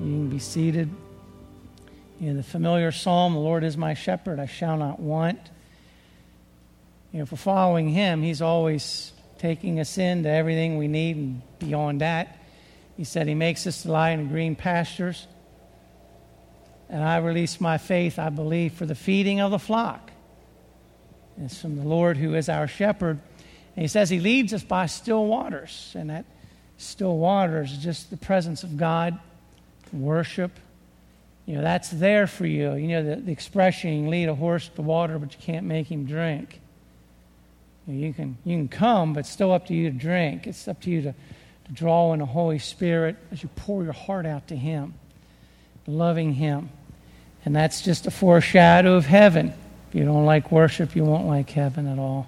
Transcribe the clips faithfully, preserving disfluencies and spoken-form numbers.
You can be seated. You know, the familiar psalm, the Lord is my shepherd, I shall not want. You know, for following him, he's always taking us into everything we need and beyond that. He said he makes us to lie in green pastures. And I release my faith, I believe, for the feeding of the flock. It's from the Lord who is our shepherd. And he says he leads us by still waters. And that still waters is just the presence of God, worship. You know, that's there for you. You know, the, the expression, you can lead a horse to water, but you can't make him drink. You know, you can you can come, but it's still up to you to drink. It's up to you to, to draw in the Holy Spirit as you pour your heart out to him, loving him. And that's just a foreshadow of heaven. If you don't like worship, you won't like heaven at all.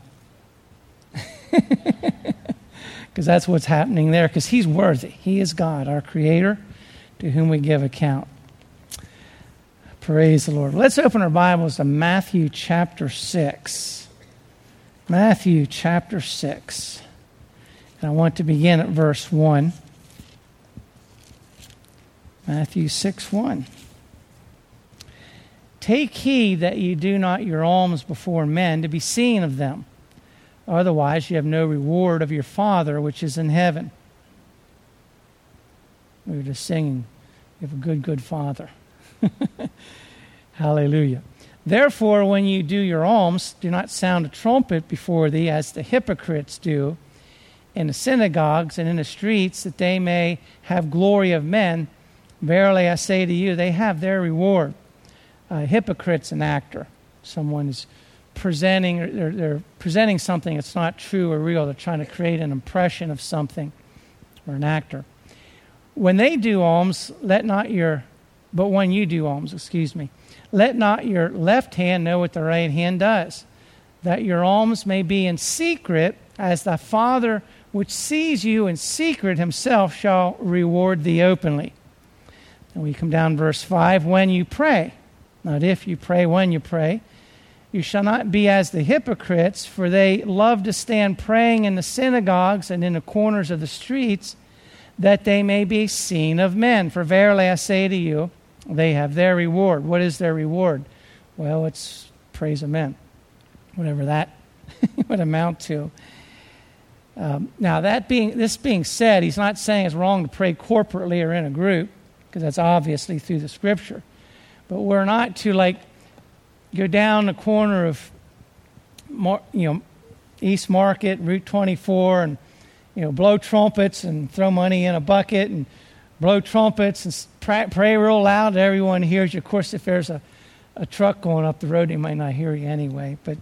Because that's what's happening there, because he's worthy. He is God, our Creator, to whom we give account. Praise the Lord. Let's open our Bibles to Matthew chapter six. Matthew chapter six. And I want to begin at verse one. Matthew six one. Take heed that you do not your alms before men to be seen of them. Otherwise you have no reward of your Father which is in heaven. We were just singing, you have a good, good Father. Hallelujah. Therefore, when you do your alms, do not sound a trumpet before thee, as the hypocrites do in the synagogues and in the streets, that they may have glory of men. Verily I say to you, they have their reward. A hypocrite's an actor. Someone is presenting, they're, they're presenting something that's not true or real. They're trying to create an impression of something, or an actor. When they do alms, let not your, but when you do alms, excuse me, let not your left hand know what the right hand does, that your alms may be in secret, as thy Father which sees you in secret himself shall reward thee openly. And we come down to verse five, when you pray, not if you pray, when you pray, you shall not be as the hypocrites, for they love to stand praying in the synagogues and in the corners of the streets, that they may be seen of men. For verily I say to you, they have their reward. What is their reward? Well, it's praise of men, whatever that would amount to. Um, now, that being this being said, he's not saying it's wrong to pray corporately or in a group, because that's obviously through the Scripture. But we're not to like go down the corner of, you know, East Market, Route twenty-four, and you know, blow trumpets and throw money in a bucket and blow trumpets and pray, pray real loud that everyone hears you. Of course, if there's a, a truck going up the road, they might not hear you anyway. But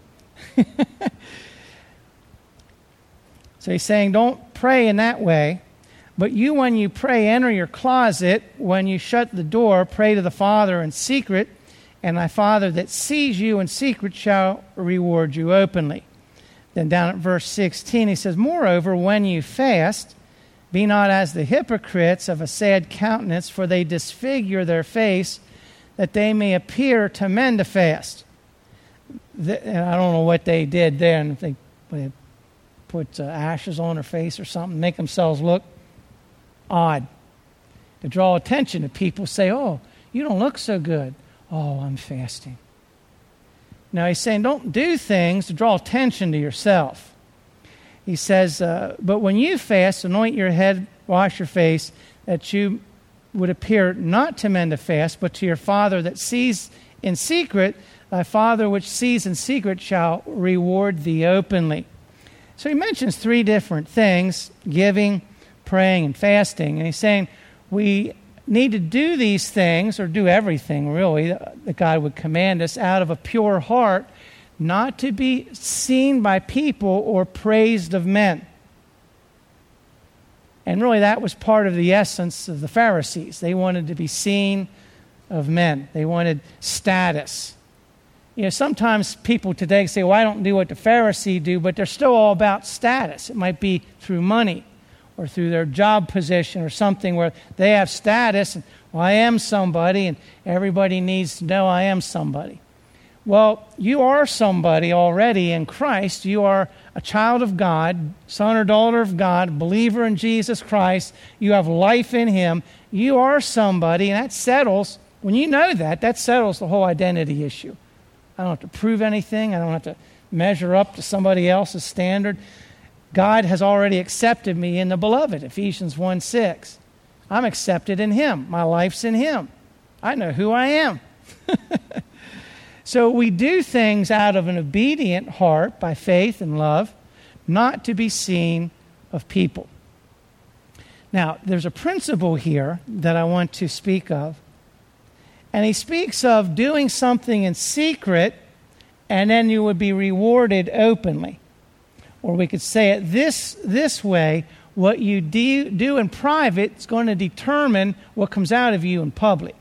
so he's saying, don't pray in that way. But you, when you pray, enter your closet. When you shut the door, pray to the Father in secret, and thy Father that sees you in secret shall reward you openly. Then down at verse sixteen, he says, moreover, when you fast, be not as the hypocrites of a sad countenance, for they disfigure their face, that they may appear to men to fast. The, and I don't know what they did there, and if they, they put uh, ashes on their face or something, make themselves look odd, to draw attention to people. Say, oh, you don't look so good. Oh, I'm fasting. Now he's saying don't do things to draw attention to yourself. He says, uh, but when you fast, anoint your head, wash your face, that you would appear not to men to fast, but to your Father that sees in secret. Thy Father which sees in secret shall reward thee openly. So he mentions three different things: giving, praying, and fasting. And he's saying we need to do these things, or do everything really that God would command us, out of a pure heart, not to be seen by people or praised of men. And really that was part of the essence of the Pharisees. They wanted to be seen of men. They wanted status. You know, sometimes people today say, well, I don't do what the Pharisees do, but they're still all about status. It might be through money, or through their job position or something where they have status, and well, I am somebody, and everybody needs to know I am somebody. Well, you are somebody already in Christ. You are a child of God, son or daughter of God, believer in Jesus Christ. You have life in him. You are somebody, and that settles, when you know that, that settles the whole identity issue. I don't have to prove anything. I don't have to measure up to somebody else's standard. God has already accepted me in the beloved, Ephesians one six. I'm accepted in him. My life's in him. I know who I am. So we do things out of an obedient heart by faith and love, not to be seen of people. Now, there's a principle here that I want to speak of. And he speaks of doing something in secret, and then you would be rewarded openly. Or we could say it this, this way, what you do, do in private is going to determine what comes out of you in public.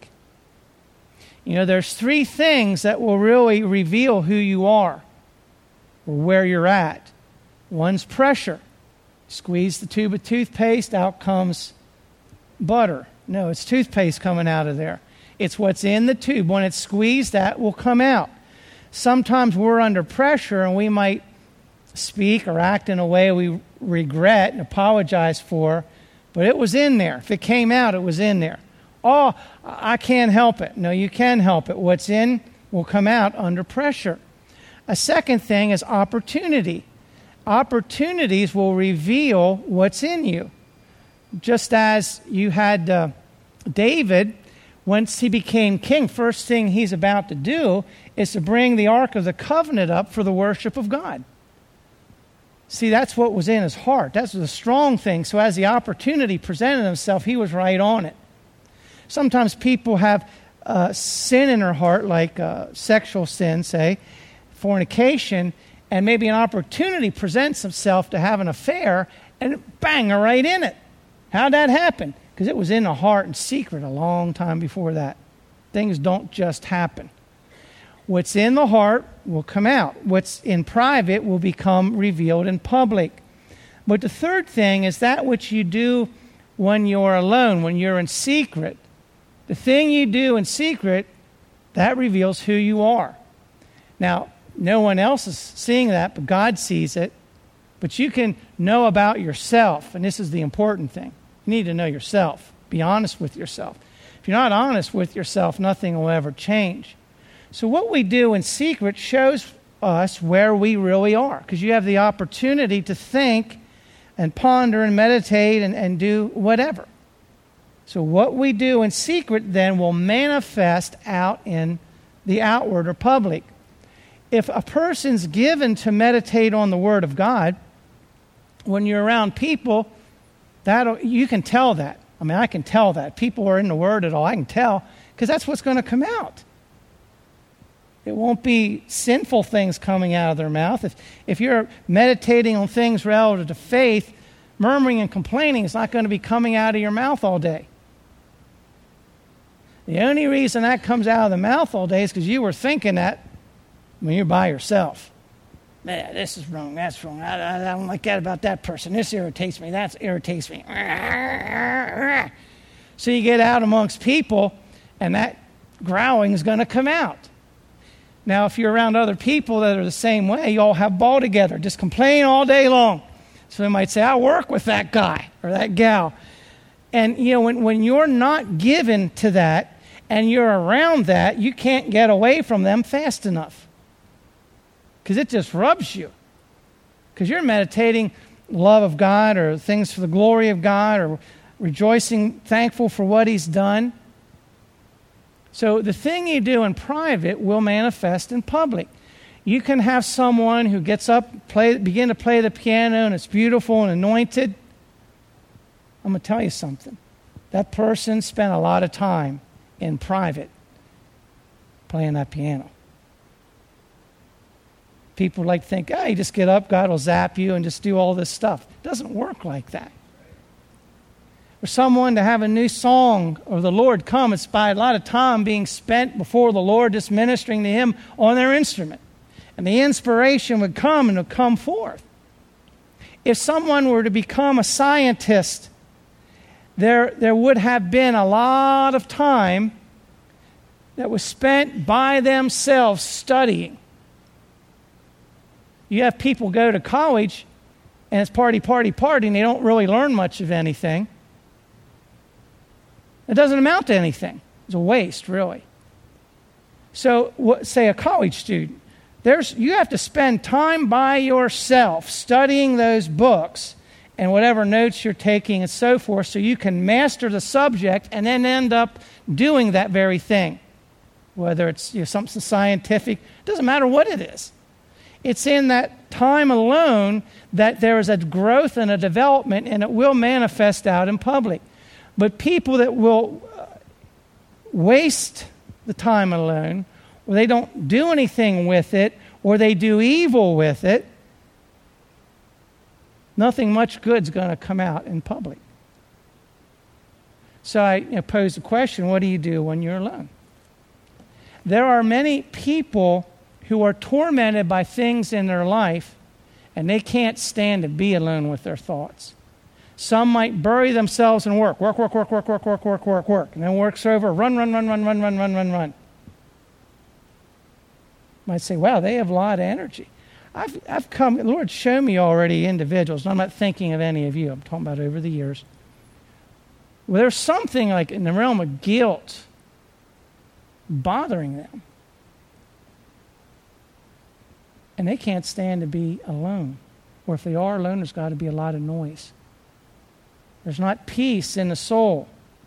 You know, there's three things that will really reveal who you are or where you're at. One's pressure. Squeeze the tube of toothpaste, out comes butter. No, it's toothpaste coming out of there. It's what's in the tube. When it's squeezed, that will come out. Sometimes we're under pressure and we might speak or act in a way we regret and apologize for, but it was in there. If it came out, it was in there. Oh, I can't help it. No, you can help it. What's in will come out under pressure. A second thing is opportunity. Opportunities will reveal what's in you. Just as you had uh, David, once he became king, first thing he's about to do is to bring the Ark of the Covenant up for the worship of God. See, that's what was in his heart. That's the strong thing. So as the opportunity presented himself, he was right on it. Sometimes people have uh, sin in their heart, like uh, sexual sin, say, fornication, and maybe an opportunity presents itself to have an affair, and bang, they're right in it. How'd that happen? Because it was in the heart in secret a long time before that. Things don't just happen. What's in the heart will come out. What's in private will become revealed in public. But the third thing is that which you do when you're alone, when you're in secret. The thing you do in secret, that reveals who you are. Now, no one else is seeing that, but God sees it. But you can know about yourself, and this is the important thing. You need to know yourself. Be honest with yourself. If you're not honest with yourself, nothing will ever change. So what we do in secret shows us where we really are, because you have the opportunity to think and ponder and meditate and, and do whatever. So what we do in secret then will manifest out in the outward or public. If a person's given to meditate on the Word of God, when you're around people, that you can tell that. I mean, I can tell that. People are in the Word at all. I can tell, because that's what's going to come out. It won't be sinful things coming out of their mouth. If, if you're meditating on things relative to faith, murmuring and complaining is not going to be coming out of your mouth all day. The only reason that comes out of the mouth all day is because you were thinking that when you're by yourself. Man, this is wrong, that's wrong. I, I, I don't like that about that person. This irritates me, that irritates me. So you get out amongst people, and that growling is going to come out. Now, if you're around other people that are the same way, you all have ball together, just complain all day long. So they might say, I work with that guy or that gal. And, you know, when, when you're not given to that and you're around that, you can't get away from them fast enough. Because it just rubs you. Because you're meditating love of God or things for the glory of God or rejoicing, thankful for what He's done. So the thing you do in private will manifest in public. You can have someone who gets up, play, begin to play the piano, and it's beautiful and anointed. I'm going to tell you something. That person spent a lot of time in private playing that piano. People like to think, oh, you just get up, God will zap you and just do all this stuff. It doesn't work like that. For someone to have a new song or the Lord come, it's by a lot of time being spent before the Lord, just ministering to Him on their instrument. And the inspiration would come and it would come forth. If someone were to become a scientist, there, there would have been a lot of time that was spent by themselves studying. You have people go to college and it's party, party, party, and they don't really learn much of anything. It doesn't amount to anything. It's a waste, really. So, what, say a college student, there's you have to spend time by yourself studying those books and whatever notes you're taking and so forth, so you can master the subject and then end up doing that very thing. Whether it's you know, something scientific, it doesn't matter what it is. It's in that time alone that there is a growth and a development, and it will manifest out in public. But people that will waste the time alone, or they don't do anything with it, or they do evil with it, nothing much good's going to come out in public. So I you know, pose the question, what do you do when you're alone? There are many people who are tormented by things in their life, and they can't stand to be alone with their thoughts. Some might bury themselves in work. Work, work, work, work, work, work, work, work, work. And then work's over. Run, run, run, run, run, run, run, run, run. Might say, wow, they have a lot of energy. I've, I've come, the Lord showed me already individuals, and I'm not thinking of any of you. I'm talking about over the years. Well, there's something like in the realm of guilt bothering them. And they can't stand to be alone. Or if they are alone, there's got to be a lot of noise. There's not peace in the soul.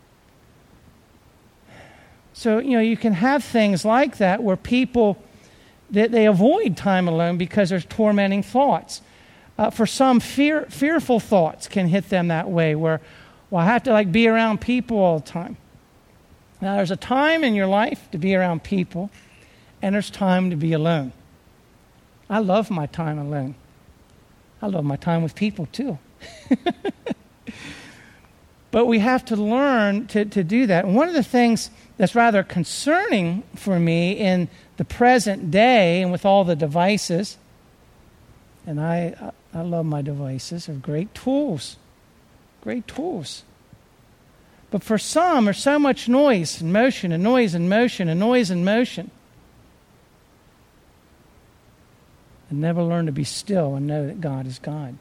So, you know, you can have things like that where people, that they avoid time alone because there's tormenting thoughts. Uh, for some, fear, fearful thoughts can hit them that way where, well, I have to like be around people all the time. Now, there's a time in your life to be around people, and there's time to be alone. I love my time alone. I love my time with people too. But we have to learn to, to do that. And one of the things that's rather concerning for me in the present day and with all the devices, and I, I love my devices, they're great tools, great tools. But for some, there's so much noise and motion and noise and motion and noise and motion. And never learn to be still and know that God is God.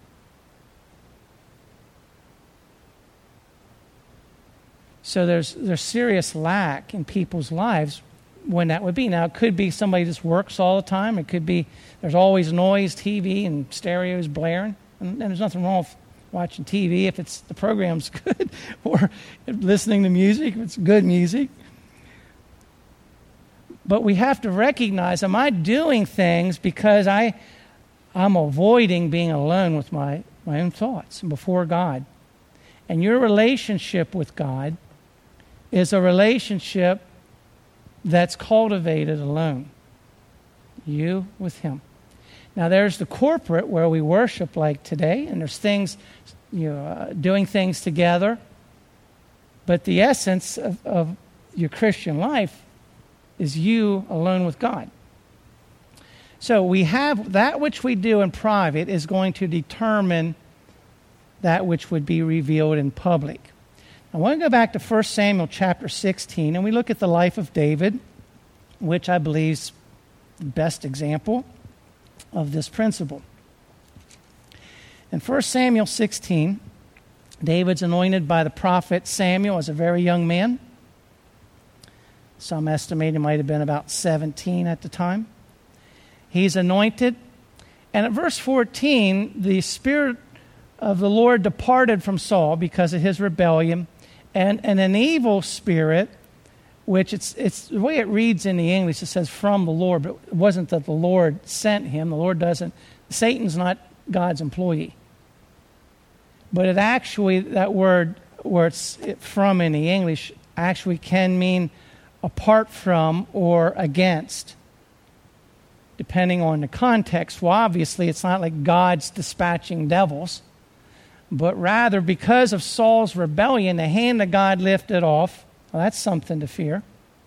So there's there's serious lack in people's lives when that would be. Now, it could be somebody just works all the time. It could be there's always noise, T V and stereos blaring. And, and there's nothing wrong with watching T V if it's the program's good, or listening to music if it's good music. But we have to recognize, am I doing things because I, I'm avoiding being alone with my, my own thoughts before God? And your relationship with God is a relationship that's cultivated alone. You with Him. Now, there's the corporate where we worship like today, and there's things, you know, uh, doing things together. But the essence of, of your Christian life is you alone with God. So we have that which we do in private is going to determine that which would be revealed in public. I want to go back to First Samuel chapter sixteen, and we look at the life of David, which I believe is the best example of this principle. In First Samuel sixteen, David's anointed by the prophet Samuel as a very young man. Some estimate he might have been about seventeen at the time. He's anointed. And at verse fourteen, the Spirit of the Lord departed from Saul because of his rebellion. And, and an evil spirit, which it's it's the way it reads in the English, it says from the Lord, but it wasn't that the Lord sent him. The Lord doesn't. Satan's not God's employee. But it actually, that word where it's from in the English, actually can mean apart from or against, depending on the context. Well, obviously, it's not like God's dispatching devils, but rather because of Saul's rebellion, the hand of God lifted off. Well, that's something to fear.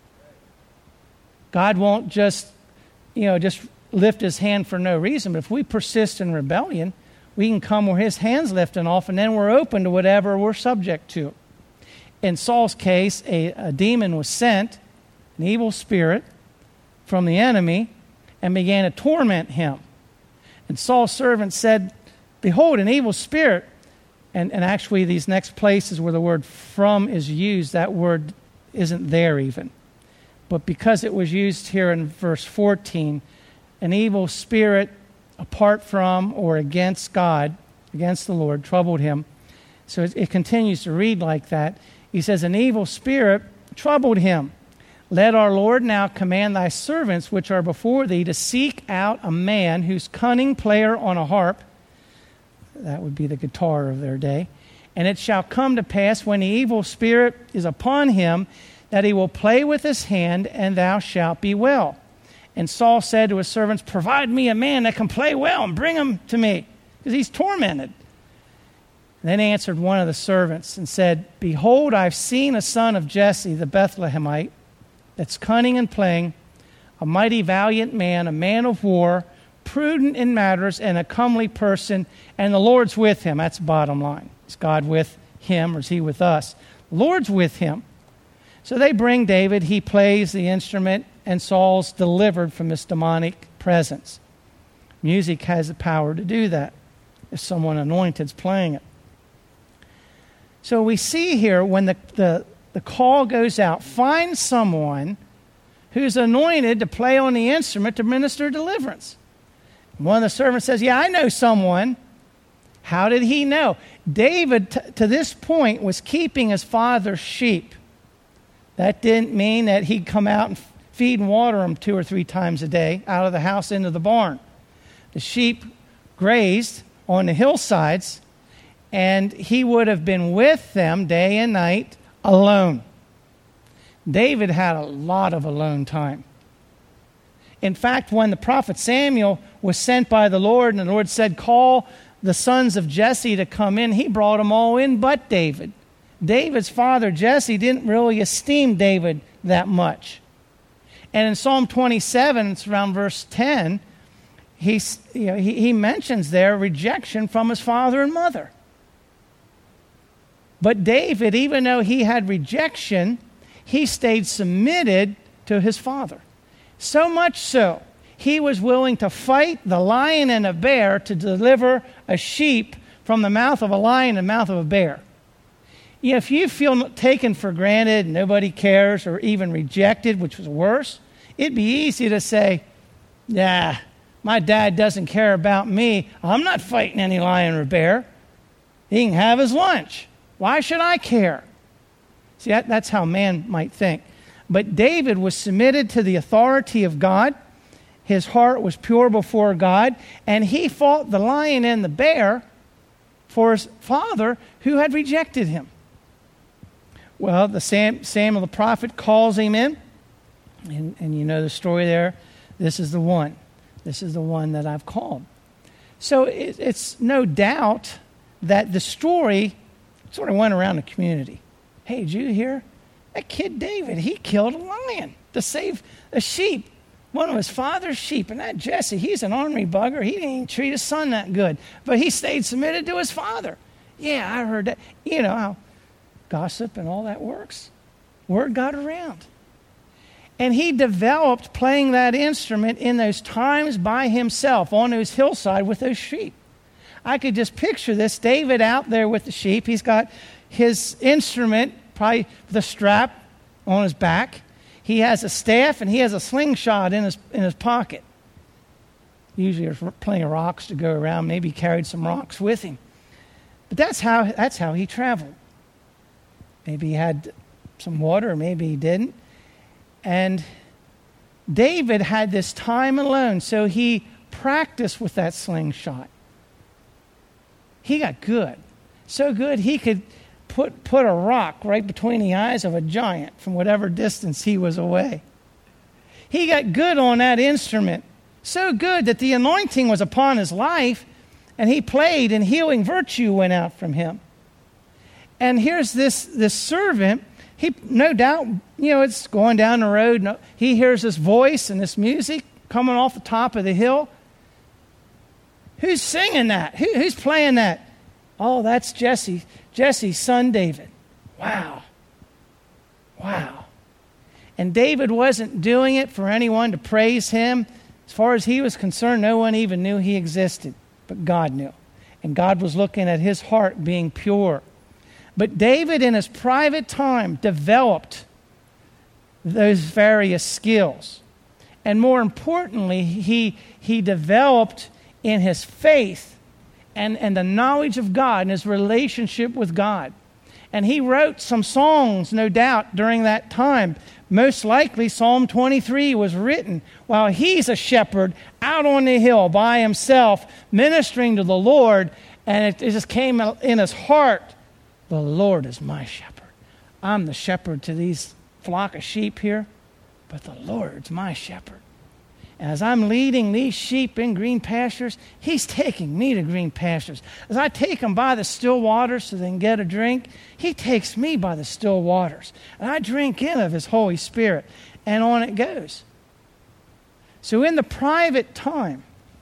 God won't just, you know, just lift His hand for no reason. But if we persist in rebellion, we can come where His hand's lifting off, and then we're open to whatever we're subject to. In Saul's case, a, a demon was sent, an evil spirit from the enemy, and began to torment him. And Saul's servant said, behold, an evil spirit. And, and actually, these next places where the word from is used, that word isn't there even. But because it was used here in verse fourteen, an evil spirit apart from or against God, against the Lord, troubled him. So it, it continues to read like that. He says, an evil spirit troubled him. Let our Lord now command thy servants which are before thee to seek out a man whose cunning player on a harp, that would be the guitar of their day, and it shall come to pass when the evil spirit is upon him that he will play with his hand, and thou shalt be well. And Saul said to his servants, provide me a man that can play well and bring him to me, because he's tormented. Then answered one of the servants and said, behold, I've seen a son of Jesse the Bethlehemite, that's cunning and playing, a mighty valiant man, a man of war, prudent in matters, and a comely person, and the Lord's with him. That's the bottom line. Is God with him, or is he with us? The Lord's with him. So they bring David, he plays the instrument, and Saul's delivered from this demonic presence. Music has the power to do that if someone anointed's playing it. So we see here when the, the, the call goes out, find someone who's anointed to play on the instrument to minister deliverance. One of the servants says, yeah, I know someone. How did he know? David, t- to this point, was keeping his father's sheep. That didn't mean that he'd come out and feed and water them two or three times a day out of the house into the barn. The sheep grazed on the hillsides, and he would have been with them day and night alone. David had a lot of alone time. In fact, when the prophet Samuel was sent by the Lord, and the Lord said, call the sons of Jesse to come in, he brought them all in but David. David's father, Jesse, didn't really esteem David that much. And in Psalm twenty-seven, it's around verse ten, he's, you know, he, he mentions there rejection from his father and mother. But David, even though he had rejection, he stayed submitted to his father. So much so, he was willing to fight the lion and a bear to deliver a sheep from the mouth of a lion and the mouth of a bear. You know, if you feel taken for granted, nobody cares, or even rejected, which was worse, it'd be easy to say, nah, my dad doesn't care about me. I'm not fighting any lion or bear. He can have his lunch. Why should I care? See, that, that's how man might think. But David was submitted to the authority of God. His heart was pure before God, and he fought the lion and the bear for his father who had rejected him. Well, the Sam, Samuel the prophet calls him in, and, and you know the story there. This is the one. This is the one that I've called. So it, it's no doubt that the story sort of went around the community. Hey, did you hear? That kid David, he killed a lion to save a sheep, one of his father's sheep. And that Jesse, he's an ornery bugger. He didn't even treat his son that good. But he stayed submitted to his father. Yeah, I heard that. You know how gossip and all that works. Word got around. And he developed playing that instrument in those times by himself on those hillside with those sheep. I could just picture this, David out there with the sheep. He's got his instrument, probably the strap on his back. He has a staff and he has a slingshot in his in his pocket. Usually there's plenty of rocks to go around. Maybe he carried some rocks with him. But that's how that's how he traveled. Maybe he had some water, or maybe he didn't. And David had this time alone, so he practiced with that slingshot. He got good. So good he could put put a rock right between the eyes of a giant from whatever distance he was away. He got good on that instrument. So good that the anointing was upon his life, and he played and healing virtue went out from him. And here's this, this servant, he no doubt, you know, it's going down the road. No, he hears this voice and this music coming off the top of the hill. Who's singing that? Who, who's playing that? Oh, that's Jesse, Jesse's son David. Wow. Wow. And David wasn't doing it for anyone to praise him. As far as he was concerned, no one even knew he existed, but God knew. And God was looking at his heart being pure. But David, in his private time, developed those various skills. And more importantly, he, he developed in his faith and, and the knowledge of God and his relationship with God. And he wrote some songs, no doubt, during that time. Most likely, Psalm twenty-three was written while he's a shepherd out on the hill by himself, ministering to the Lord, and it, it just came in his heart, the Lord is my shepherd. I'm the shepherd to these flock of sheep here, but the Lord's my shepherd. As I'm leading these sheep in green pastures, he's taking me to green pastures. As I take them by the still waters so they can get a drink, he takes me by the still waters. And I drink in of his Holy Spirit. And on it goes. So in the private time,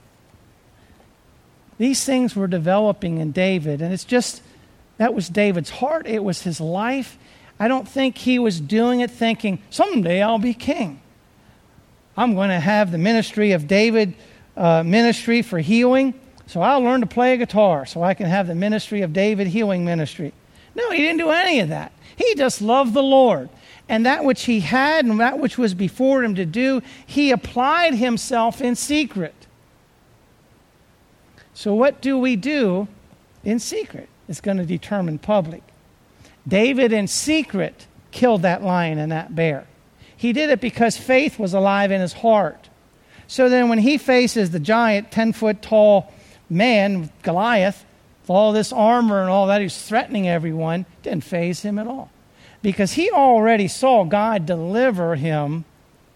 these things were developing in David. And it's just, that was David's heart. It was his life. I don't think he was doing it thinking, someday I'll be king. I'm going to have the ministry of David uh, ministry for healing, so I'll learn to play a guitar so I can have the ministry of David healing ministry. No, he didn't do any of that. He just loved the Lord. And that which he had and that which was before him to do, he applied himself in secret. So what do we do in secret? It's going to determine public. David in secret killed that lion and that bear. He did it because faith was alive in his heart. So then when he faces the giant ten-foot-tall man, Goliath, with all this armor and all that, he's threatening everyone, it didn't faze him at all. Because he already saw God deliver him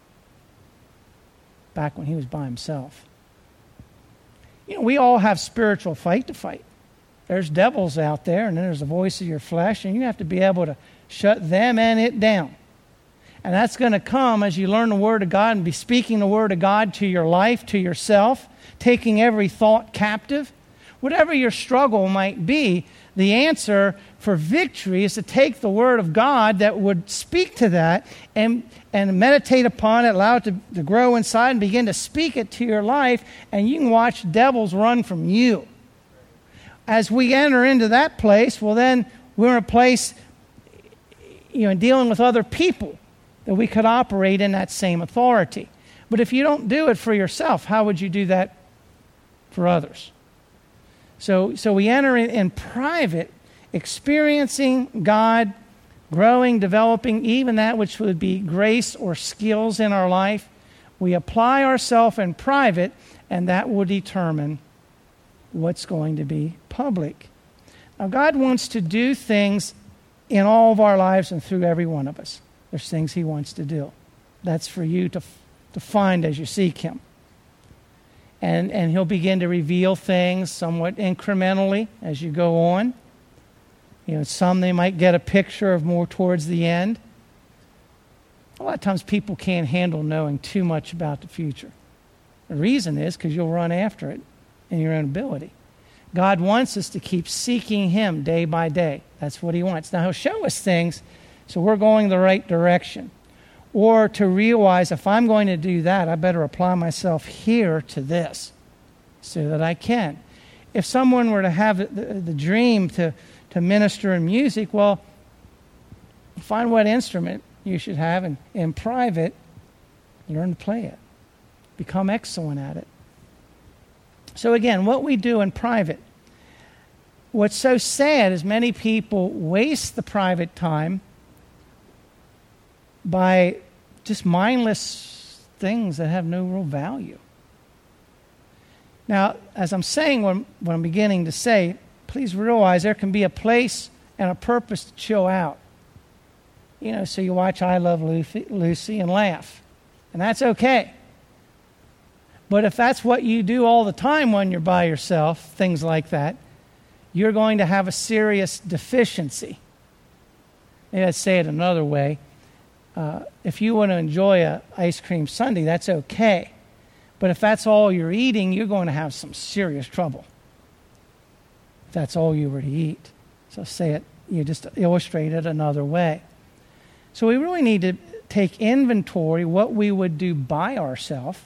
back when he was by himself. You know, we all have spiritual fight to fight. There's devils out there, and then there's the voice of your flesh, and you have to be able to shut them and it down. And that's going to come as you learn the Word of God and be speaking the Word of God to your life, to yourself, taking every thought captive. Whatever your struggle might be, the answer for victory is to take the Word of God that would speak to that and, and meditate upon it, allow it to, to grow inside and begin to speak it to your life, and you can watch devils run from you. As we enter into that place, well then we're in a place, you know, dealing with other people, that we could operate in that same authority. But if you don't do it for yourself, how would you do that for others? So, so we enter in, in private, experiencing God, growing, developing even that which would be grace or skills in our life. We apply ourselves in private, and that will determine what's going to be public. Now, God wants to do things in all of our lives and through every one of us. There's things he wants to do. That's for you to, to find as you seek him. And, and he'll begin to reveal things somewhat incrementally as you go on. You know, some they might get a picture of more towards the end. A lot of times people can't handle knowing too much about the future. The reason is because you'll run after it in your own ability. God wants us to keep seeking him day by day. That's what he wants. Now, he'll show us things so we're going the right direction. Or to realize if I'm going to do that, I better apply myself here to this so that I can. If someone were to have the, the, the dream to, to minister in music, well, find what instrument you should have and in private, learn to play it. Become excellent at it. So again, what we do in private. What's so sad is many people waste the private time by just mindless things that have no real value. Now, as I'm saying what I'm, what I'm beginning to say, please realize there can be a place and a purpose to chill out. You know, so you watch I Love Lucy, Lucy and laugh. And that's okay. But if that's what you do all the time when you're by yourself, things like that, you're going to have a serious deficiency. Maybe I'd say it another way. Uh, if you want to enjoy an ice cream sundae, that's okay. But if that's all you're eating, you're going to have some serious trouble. If that's all you were to eat. So say it, you just illustrate it another way. So we really need to take inventory, what we would do by ourselves,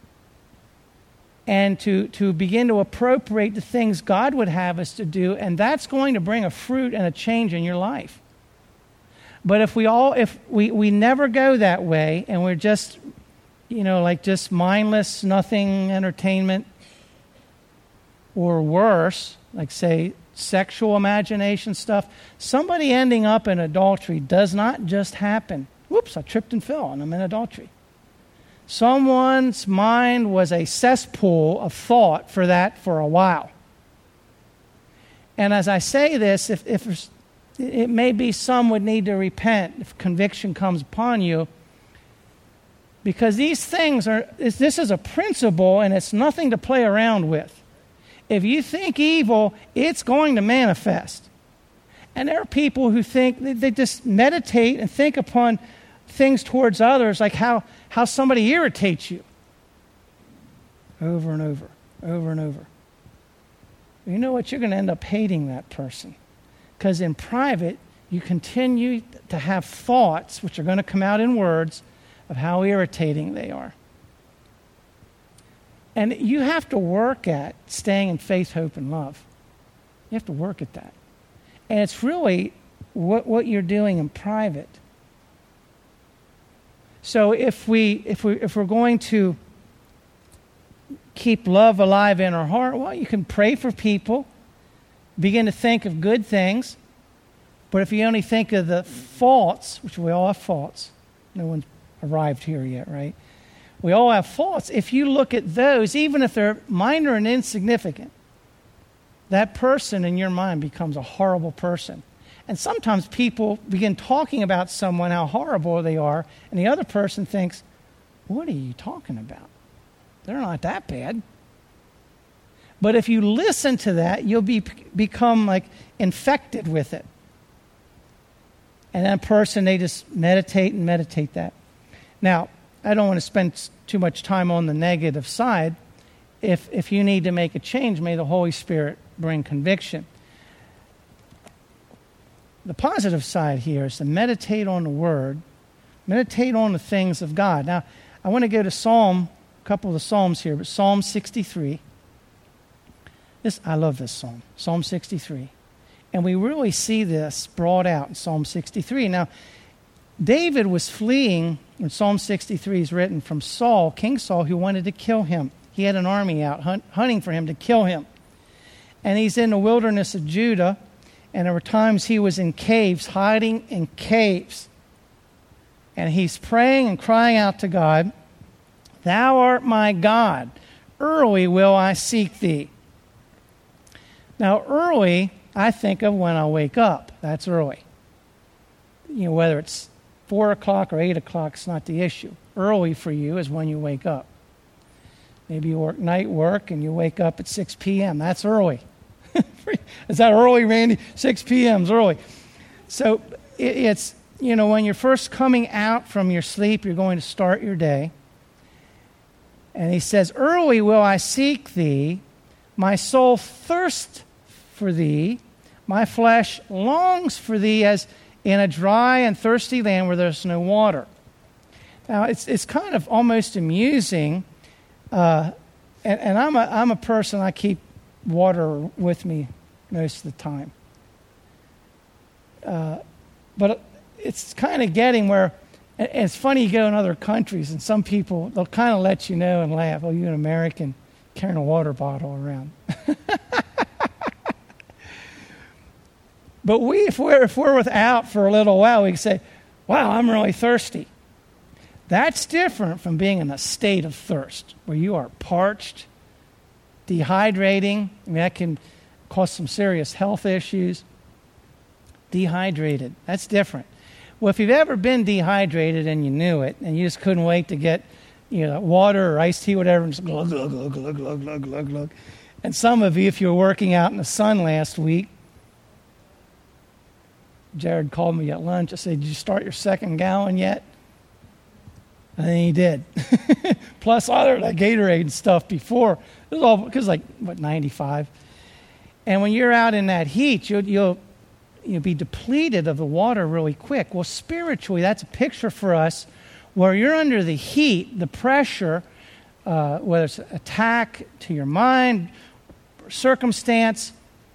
and to, to begin to appropriate the things God would have us to do, and that's going to bring a fruit and a change in your life. But if we all, if we, we never go that way, and we're just, you know, like just mindless, nothing entertainment, or worse, like say sexual imagination stuff, somebody ending up in adultery does not just happen. Whoops, I tripped and fell, and I'm in adultery. Someone's mind was a cesspool of thought for that for a while. And as I say this, if, if it may be some would need to repent if conviction comes upon you, because these things are, this is a principle and it's nothing to play around with. If you think evil, it's going to manifest. And there are people who think, they just meditate and think upon things towards others, like how, how somebody irritates you. Over and over, over and over. You know what? You're going to end up hating that person. Because in private, you continue to have thoughts, which are going to come out in words, of how irritating they are. And you have to work at staying in faith, hope, and love. You have to work at that. And it's really what, what you're doing in private. So if we if we if we're going to keep love alive in our heart, well, you can pray for people, begin to think of good things. But if you only think of the faults, which we all have faults, no one's arrived here yet, right? We all have faults. If you look at those, even if they're minor and insignificant, that person in your mind becomes a horrible person. And sometimes people begin talking about someone, how horrible they are, and the other person thinks, what are you talking about? They're not that bad. But if you listen to that, you'll be become like infected with it. And that person, they just meditate and meditate that. Now, I don't want to spend too much time on the negative side. If if you need to make a change, may the Holy Spirit bring conviction. The positive side here is to meditate on the Word, meditate on the things of God. Now, I want to go to Psalm, a couple of the Psalms here, but Psalm sixty-three. This I love this Psalm, Psalm sixty-three. And we really see this brought out in Psalm sixty-three. Now, David was fleeing, when Psalm sixty-three is written, from Saul, King Saul, who wanted to kill him. He had an army out hunt, hunting for him to kill him. And he's in the wilderness of Judah, and there were times he was in caves, hiding in caves. And he's praying and crying out to God, "Thou art my God, early will I seek thee." Now, early, I think of when I wake up. That's early. You know, whether it's four o'clock or eight o'clock, it's not the issue. Early for you is when you wake up. Maybe you work night work and you wake up at six p.m. That's early. Is that early, Randy? six p.m. is early. So it, it's, you know, when you're first coming out from your sleep, you're going to start your day. And he says, "Early will I seek thee. My soul thirsts for thee. My flesh longs for thee as in a dry and thirsty land where there's no water." Now, it's it's kind of almost amusing. Uh, and, and I'm a I'm a person, I keep water with me most of the time. Uh, but it's kind of getting where, and it's funny, you go in other countries and some people, they'll kind of let you know and laugh, "Oh, you're an American carrying a water bottle around." But we, if we're, if we're without for a little while, we can say, "Wow, I'm really thirsty." That's different from being in a state of thirst, where you are parched, dehydrating. I mean, that can cause some serious health issues. Dehydrated, that's different. Well, if you've ever been dehydrated and you knew it, and you just couldn't wait to get, you know, water or iced tea, whatever, and just glug, glug, glug, glug, glug, glug, glug, glug. And some of you, if you were working out in the sun last week, Jared called me at lunch. I said, "Did you start your second gallon yet?" And then he did. Plus other like Gatorade and stuff before. It was all because like what ninety-five. And when you're out in that heat, you'll, you'll you know, be depleted of the water really quick. Well, spiritually, that's a picture for us where you're under the heat, the pressure, uh, whether it's an attack to your mind, or circumstance.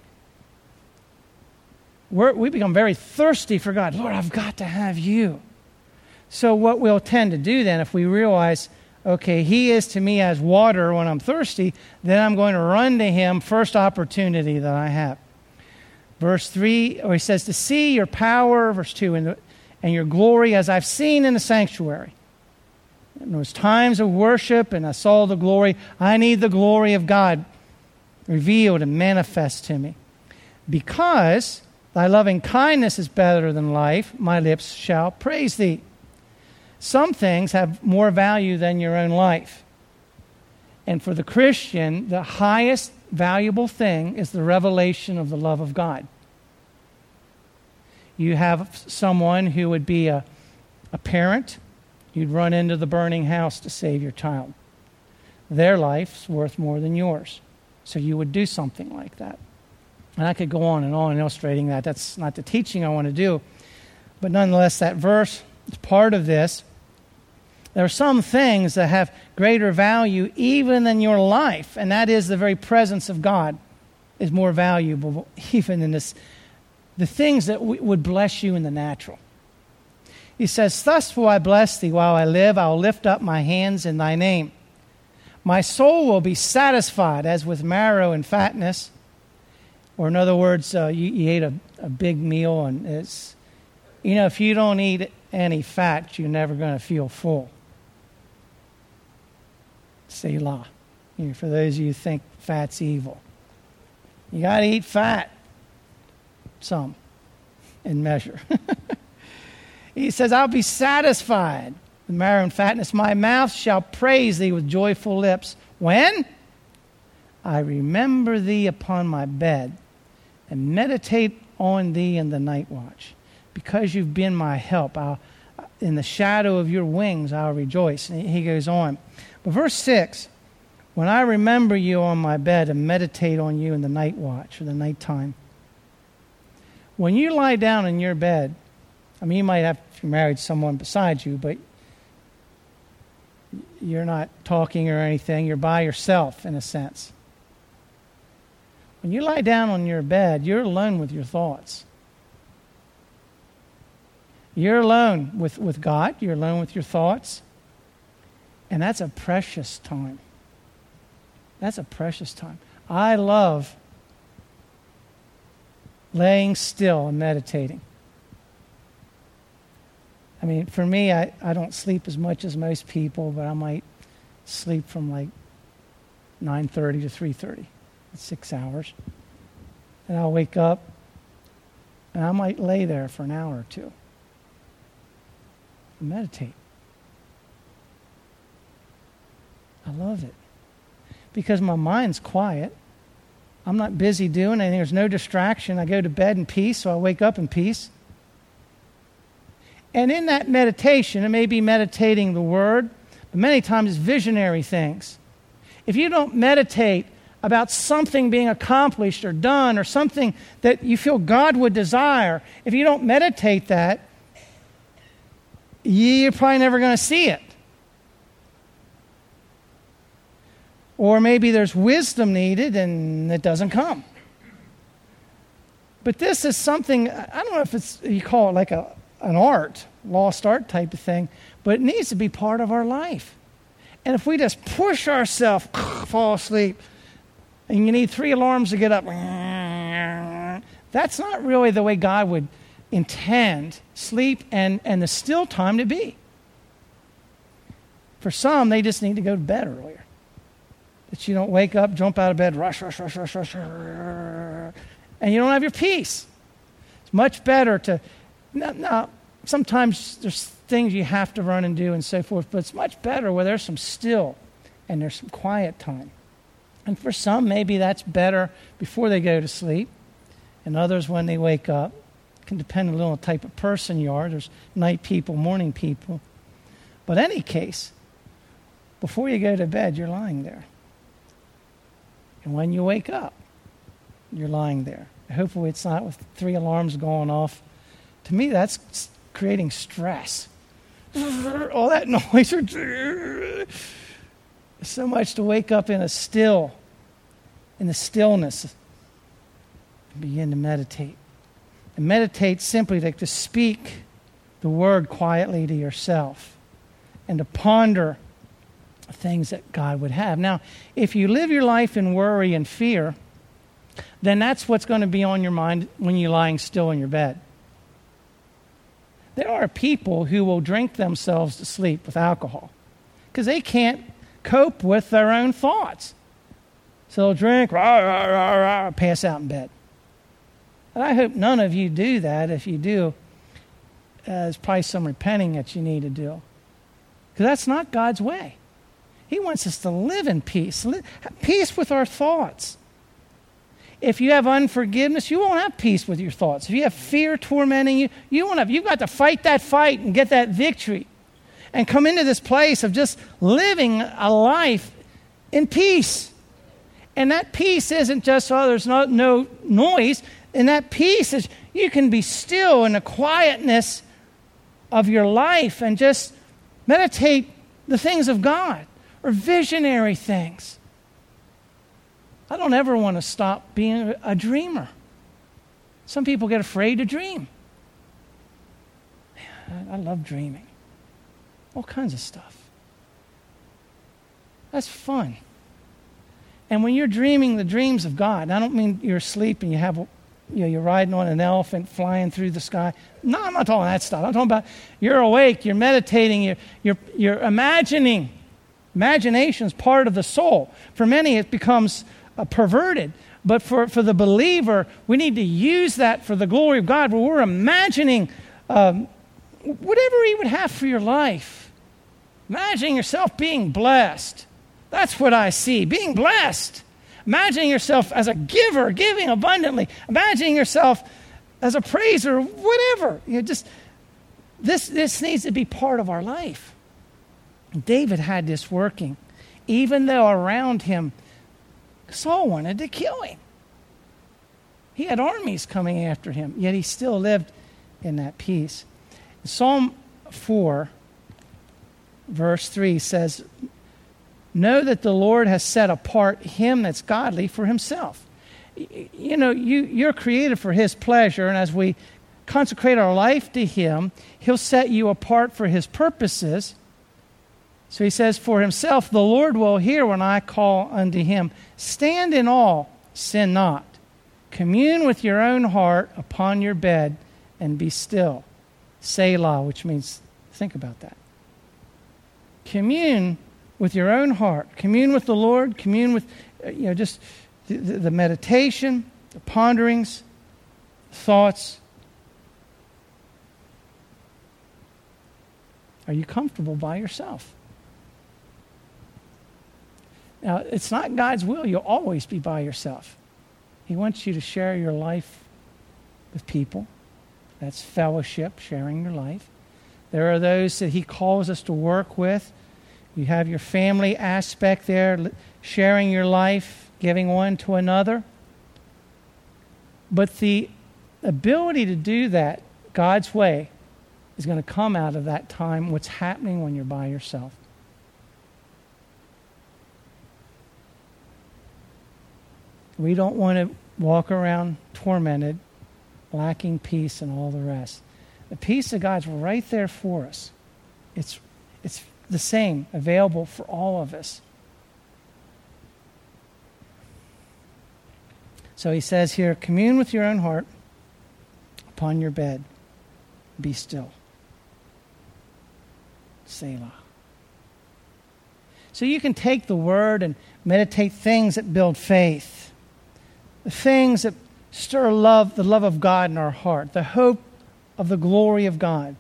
We're, we become very thirsty for God. Lord, I've got to have you. So what we'll tend to do then, if we realize, okay, he is to me as water when I'm thirsty, then I'm going to run to him first opportunity that I have. Verse three, or he says, to see your power, verse two, and, the, and your glory as I've seen in the sanctuary. In those times of worship, and I saw the glory, I need the glory of God revealed and manifest to me. Because thy loving kindness is better than life, my lips shall praise thee. Some things have more value than your own life. And for the Christian, the highest valuable thing is the revelation of the love of God. You have someone who would be a, a parent, you'd run into the burning house to save your child. Their life's worth more than yours. So you would do something like that. And I could go on and on illustrating that. That's not the teaching I want to do. But nonetheless, that verse is part of this. There are some things that have greater value even than your life, and that is the very presence of God is more valuable even than this, the things that w- would bless you in the natural. He says, thus will I bless thee while I live. I will lift up my hands in thy name. My soul will be satisfied as with marrow and fatness. Or in other words, uh, you, you ate a, a big meal, and it's, you know, if you don't eat any fat, you're never going to feel full. Selah. You know, for those of you who think fat's evil. You got to eat fat. Some. In measure. He says, I'll be satisfied with marrow and fatness. My mouth shall praise thee with joyful lips. When? I remember thee upon my bed and meditate on thee in the night watch. Because you've been my help, I'll, in the shadow of your wings I'll rejoice. And he goes on. But verse six, when I remember you on my bed and meditate on you in the night watch or the nighttime. When you lie down in your bed, I mean, you might have, if you're married, someone beside you, but you're not talking or anything. You're by yourself in a sense. When you lie down on your bed, you're alone with your thoughts. You're alone with, with God. You're alone with your thoughts. And that's a precious time. That's a precious time. I love laying still and meditating. I mean, for me, I, I don't sleep as much as most people, but I might sleep from like nine thirty to three thirty. It's six hours. And I'll wake up, and I might lay there for an hour or two and meditate. I love it. Because my mind's quiet. I'm not busy doing anything. There's no distraction. I go to bed in peace, so I wake up in peace. And in that meditation, it may be meditating the Word, but many times it's visionary things. If you don't meditate about something being accomplished or done or something that you feel God would desire, if you don't meditate that, you're probably never going to see it. Or maybe there's wisdom needed and it doesn't come. But this is something, I don't know if it's, you call it like a an art, lost art type of thing, but it needs to be part of our life. And if we just push ourselves, fall asleep, and you need three alarms to get up, that's not really the way God would intend sleep and, and the still time to be. For some, they just need to go to bed earlier. That you don't wake up, jump out of bed, rush, rush, rush, rush, rush, and you don't have your peace. It's much better to... Now, now, sometimes there's things you have to run and do and so forth, but it's much better where there's some still and there's some quiet time. And for some, maybe that's better before they go to sleep, and others when they wake up. It can depend a little on the type of person you are. There's night people, morning people. But in any case, before you go to bed, you're lying there. And when you wake up, you're lying there. Hopefully it's not with three alarms going off. To me, that's creating stress. All that noise. So much to wake up in a still, in the stillness, and begin to meditate. And meditate simply to, to speak the word quietly to yourself and to ponder things that God would have. Now, if you live your life in worry and fear, then that's what's going to be on your mind when you're lying still in your bed. There are people who will drink themselves to sleep with alcohol because they can't cope with their own thoughts. So they'll drink, rah, rah, rah, rah, pass out in bed. And I hope none of you do that. If you do, uh, there's probably some repenting that you need to do. Because that's not God's way. He wants us to live in peace, live, have peace with our thoughts. If you have unforgiveness, you won't have peace with your thoughts. If you have fear tormenting you, you won't have. You've got to fight that fight and get that victory, and come into this place of just living a life in peace. And that peace isn't just, oh, there's no, no noise. And that peace is you can be still in the quietness of your life and just meditate the things of God or visionary things. I don't ever want to stop being a dreamer. Some people get afraid to dream. I love dreaming. All kinds of stuff. That's fun. And when you're dreaming the dreams of God, and I don't mean you're asleep and you have, you know, you're riding on an elephant flying through the sky. No, I'm not talking that stuff. I'm talking about you're awake, you're meditating, you're, you're, you're imagining. Imagination is part of the soul. For many, it becomes uh, perverted. But for, for the believer, we need to use that for the glory of God, where we're imagining um, whatever He would have for your life. Imagining yourself being blessed. That's what I see, being blessed. Imagining yourself as a giver, giving abundantly. Imagining yourself as a praiser, whatever. You know, just this, this needs to be part of our life. David had this working, even though around him, Saul wanted to kill him. He had armies coming after him, yet he still lived in that peace. Psalm four, verse three says, know that the Lord has set apart him that's godly for himself. You know, you, you're created for His pleasure, and as we consecrate our life to Him, He'll set you apart for His purposes. So He says, for Himself, the Lord will hear when I call unto Him. Stand in awe, sin not. Commune with your own heart upon your bed and be still. Selah, which means think about that. Commune with your own heart. Commune with the Lord. Commune with, you know, just the, the, the meditation, the ponderings, thoughts. Are you comfortable by yourself? Now, it's not God's will you'll always be by yourself. He wants you to share your life with people. That's fellowship, sharing your life. There are those that He calls us to work with. You have your family aspect there, sharing your life, giving one to another. But the ability to do that God's way is going to come out of that time, what's happening when you're by yourself. We don't want to walk around tormented, lacking peace and all the rest. The peace of God's right there for us. It's, it's the same, available for all of us. So He says here, commune with your own heart upon your bed. Be still. Selah. So you can take the Word and meditate things that build faith. The things that stir love, the love of God in our heart, the hope of the glory of God.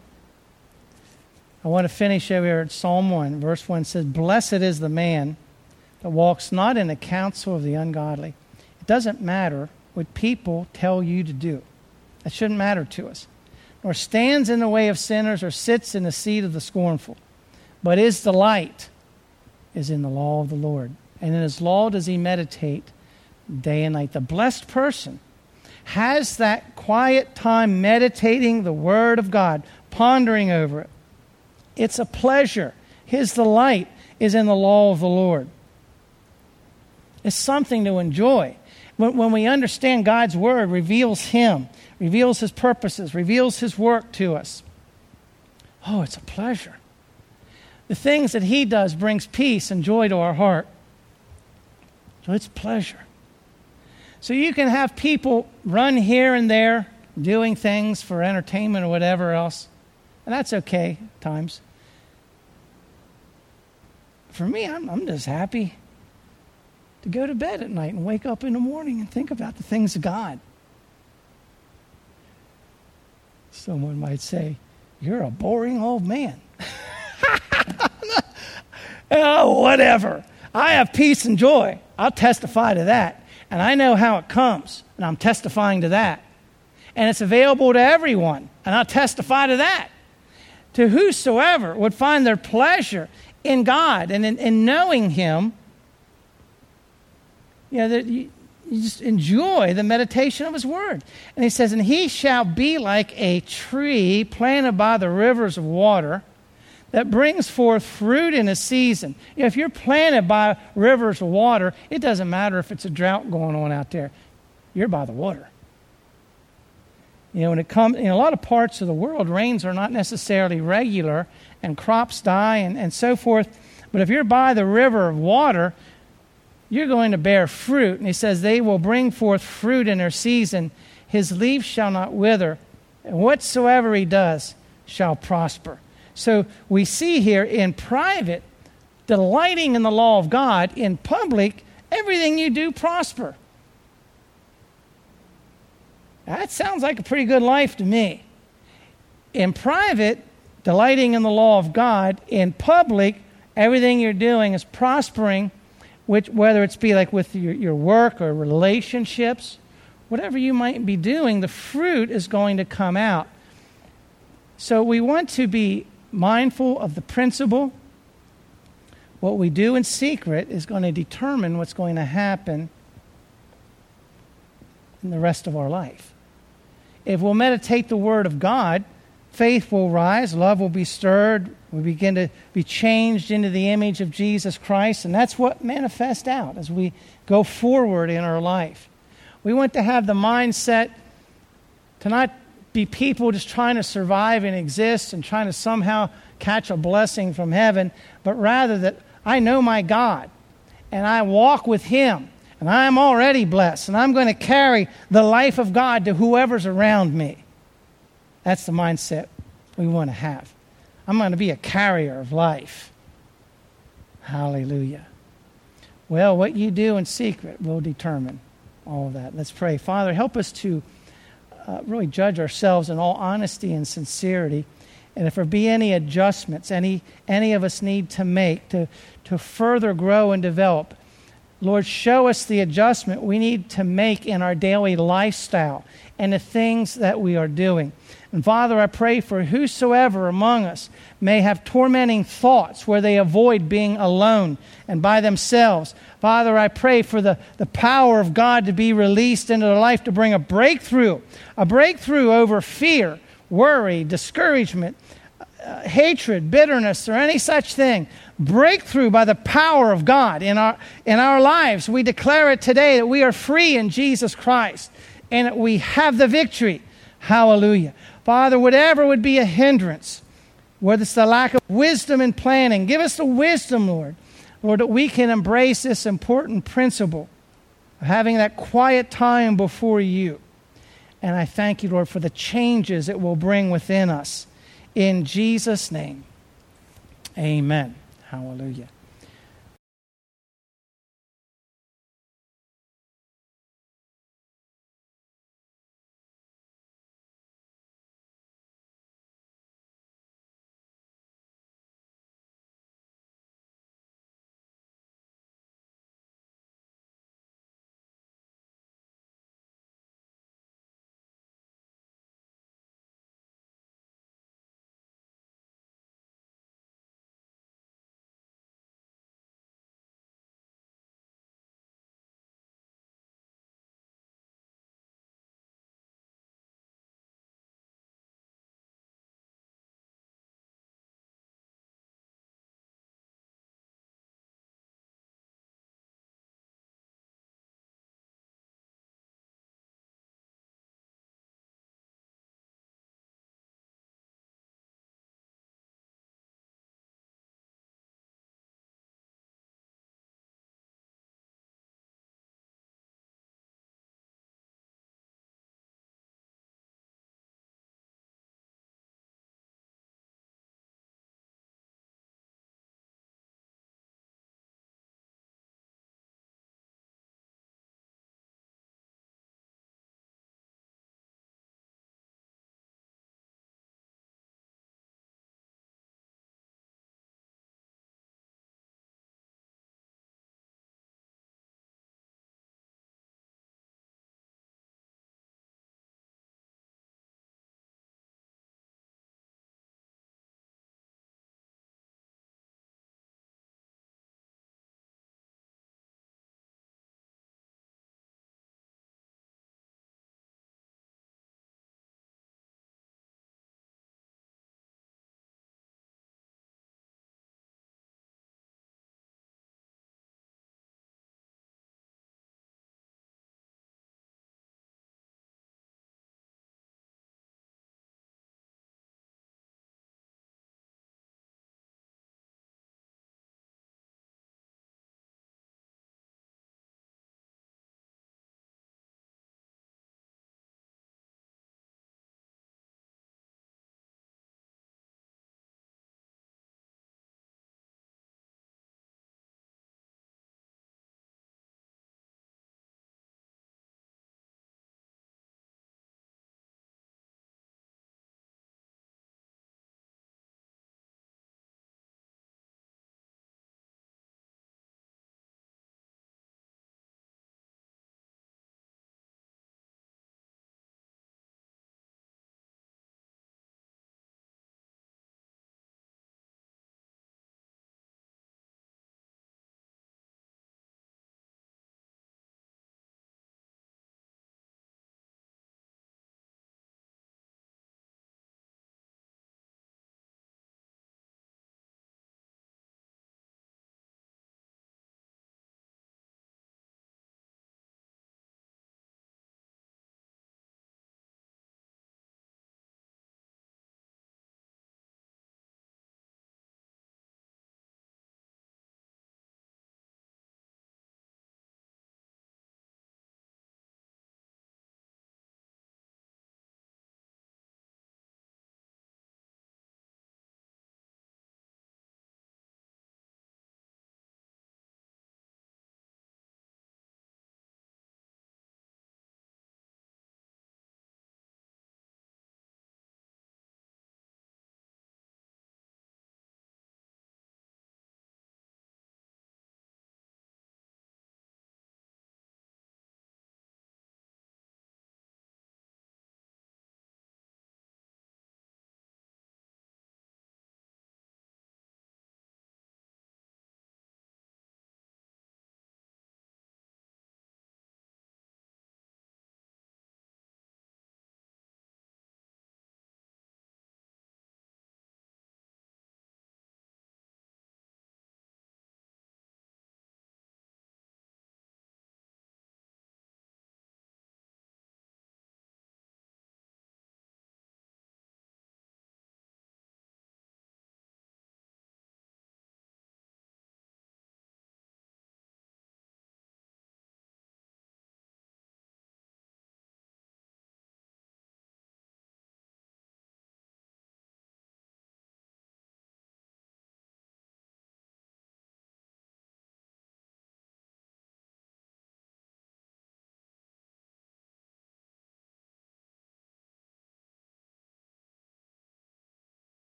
I want to finish over here at Psalm one. Verse one says, blessed is the man that walks not in the counsel of the ungodly. It doesn't matter what people tell you to do. That shouldn't matter to us. Nor stands in the way of sinners or sits in the seat of the scornful. But his delight is in the law of the Lord. And in His law does he meditate day and night. The blessed person has that quiet time meditating the Word of God, pondering over it, it's a pleasure. His delight is in the law of the Lord. It's something to enjoy. When, when we understand God's Word reveals Him, reveals His purposes, reveals His work to us. Oh, it's a pleasure. The things that He does brings peace and joy to our heart. So it's pleasure. So you can have people run here and there, doing things for entertainment or whatever else, and that's okay at times. For me, I'm, I'm just happy to go to bed at night and wake up in the morning and think about the things of God. Someone might say, "You're a boring old man." Oh, whatever. I have peace and joy. I'll testify to that. And I know how it comes, and I'm testifying to that. And it's available to everyone, and I'll testify to that. To whosoever would find their pleasure in God and in, in knowing Him, you know, that you, you just enjoy the meditation of His Word. And He says, "And he shall be like a tree planted by the rivers of water, that brings forth fruit in a season." You know, if you're planted by rivers of water, it doesn't matter if it's a drought going on out there. You're by the water. You know, when it comes, in a lot of parts of the world, rains are not necessarily regular, and crops die and, and so forth. But if you're by the river of water, you're going to bear fruit. And He says, "They will bring forth fruit in their season. His leaf shall not wither, and whatsoever he does shall prosper." So we see here in private, delighting in the law of God. In public, everything you do prosper. That sounds like a pretty good life to me. In private, delighting in the law of God. In public, everything you're doing is prospering, which whether it's be like with your, your work or relationships, whatever you might be doing, the fruit is going to come out. So we want to be mindful of the principle. What we do in secret is going to determine what's going to happen in the rest of our life. If we'll meditate the Word of God, faith will rise, love will be stirred, we begin to be changed into the image of Jesus Christ, and that's what manifests out as we go forward in our life. We want to have the mindset to not be people just trying to survive and exist and trying to somehow catch a blessing from heaven, but rather that I know my God and I walk with Him and I'm already blessed and I'm going to carry the life of God to whoever's around me. That's the mindset we want to have. I'm going to be a carrier of life. Hallelujah. Well, what you do in secret will determine all of that. Let's pray. Father, help us to Uh, really judge ourselves in all honesty and sincerity. And if there be any adjustments, any any of us need to make to, to further grow and develop, Lord, show us the adjustment we need to make in our daily lifestyle and the things that we are doing. And Father, I pray for whosoever among us may have tormenting thoughts where they avoid being alone and by themselves. Father, I pray for the, the power of God to be released into their life to bring a breakthrough, a breakthrough over fear, worry, discouragement, uh, hatred, bitterness, or any such thing. Breakthrough by the power of God in our, in our lives. We declare it today that we are free in Jesus Christ and that we have the victory. Hallelujah. Father, whatever would be a hindrance, whether it's the lack of wisdom in planning, give us the wisdom, Lord. Lord, that we can embrace this important principle of having that quiet time before you. And I thank you, Lord, for the changes it will bring within us. In Jesus' name, amen. Hallelujah.